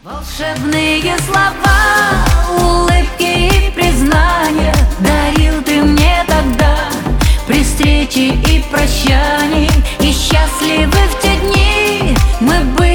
Волшебные слова, улыбки и признания дарил ты мне тогда при встрече и прощании. И счастливы в те дни мы были.